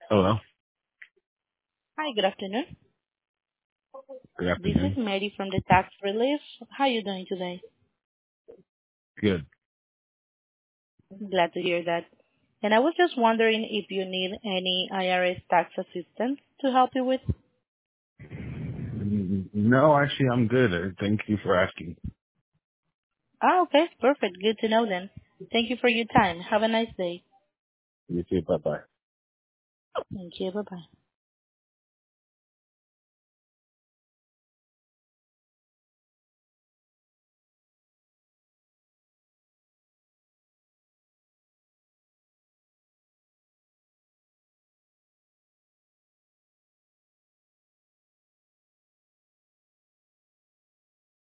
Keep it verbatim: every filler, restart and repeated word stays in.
Hello. Hi, good afternoon. Good This is afternoon. Mary from the Tax Relief. How are you doing today? Good. Glad to hear that. And I was just wondering if you need any I R S tax assistance to help you with. Mm, No, actually, I'm good. Uh, Thank you for asking. Ah, okay, perfect. Good to know then. Thank you for your time. Have a nice day. You too. Bye bye. Thank you. Bye-bye.